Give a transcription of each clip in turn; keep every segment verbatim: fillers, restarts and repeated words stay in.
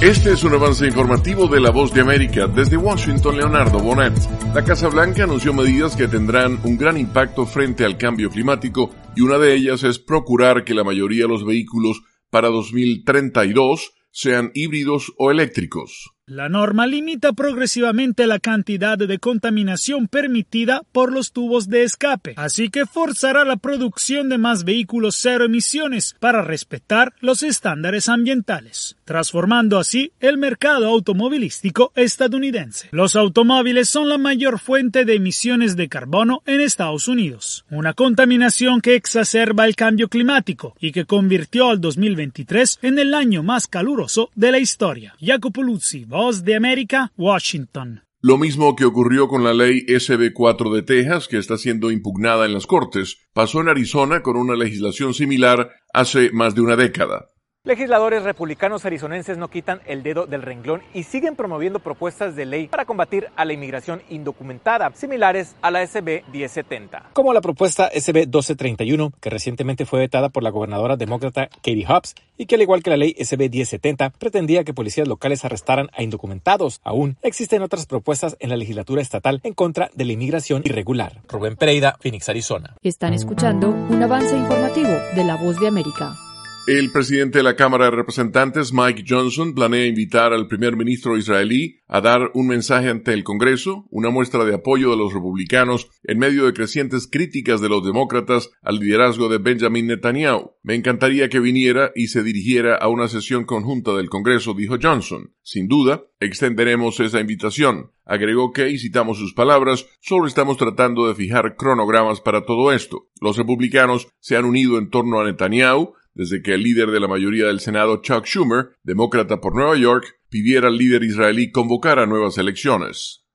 Este es un avance informativo de La Voz de América. Desde Washington, Leonardo Bonet. La Casa Blanca anunció medidas que tendrán un gran impacto frente al cambio climático y una de ellas es procurar que la mayoría de los vehículos para dos mil treinta y dos sean híbridos o eléctricos. La norma limita progresivamente la cantidad de contaminación permitida por los tubos de escape, así que forzará la producción de más vehículos cero emisiones para respetar los estándares ambientales, transformando así el mercado automovilístico estadounidense. Los automóviles son la mayor fuente de emisiones de carbono en Estados Unidos, una contaminación que exacerba el cambio climático y que convirtió al dos mil veintitrés en el año más caluroso de la historia. Jacopo Luzzi, Voz de América, Washington. Lo mismo que ocurrió con la ley S B cuatro de Texas, que está siendo impugnada en las Cortes, pasó en Arizona con una legislación similar hace más de una década. Legisladores republicanos arizonenses no quitan el dedo del renglón y siguen promoviendo propuestas de ley para combatir a la inmigración indocumentada, similares a la S B diez setenta. Como la propuesta S B doce treinta y uno, que recientemente fue vetada por la gobernadora demócrata Katie Hobbs, y que al igual que la ley S B diez setenta, pretendía que policías locales arrestaran a indocumentados. Aún existen otras propuestas en la legislatura estatal en contra de la inmigración irregular. Rubén Pereira, Phoenix, Arizona. Están escuchando un avance informativo de La Voz de América. El presidente de la Cámara de Representantes, Mike Johnson, planea invitar al primer ministro israelí a dar un mensaje ante el Congreso, una muestra de apoyo de los republicanos en medio de crecientes críticas de los demócratas al liderazgo de Benjamin Netanyahu. Me encantaría que viniera y se dirigiera a una sesión conjunta del Congreso, dijo Johnson. Sin duda, extenderemos esa invitación. Agregó que, y citamos sus palabras, solo estamos tratando de fijar cronogramas para todo esto. Los republicanos se han unido en torno a Netanyahu desde que el líder de la mayoría del Senado, Chuck Schumer, demócrata por Nueva York, pidiera al líder israelí convocar nuevas elecciones.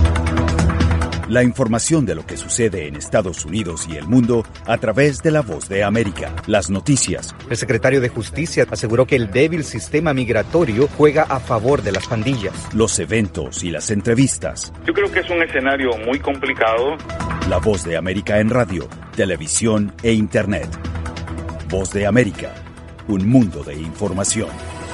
La información de lo que sucede en Estados Unidos y el mundo a través de La Voz de América. Las noticias. El secretario de Justicia aseguró que el débil sistema migratorio juega a favor de las pandillas. Los eventos y las entrevistas. Yo creo que es un escenario muy complicado. La Voz de América en radio, televisión e Internet. Voz de América, un mundo de información.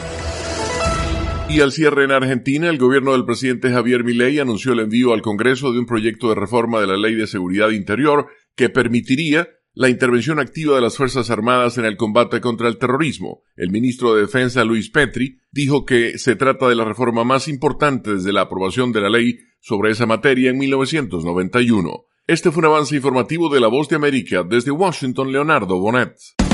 Y al cierre en Argentina, el gobierno del presidente Javier Milei anunció el envío al Congreso de un proyecto de reforma de la Ley de Seguridad Interior que permitiría la intervención activa de las Fuerzas Armadas en el combate contra el terrorismo. El ministro de Defensa, Luis Petri, dijo que se trata de la reforma más importante desde la aprobación de la ley sobre esa materia en mil novecientos noventa y uno. Este fue un avance informativo de La Voz de América. Desde Washington, Leonardo Bonet.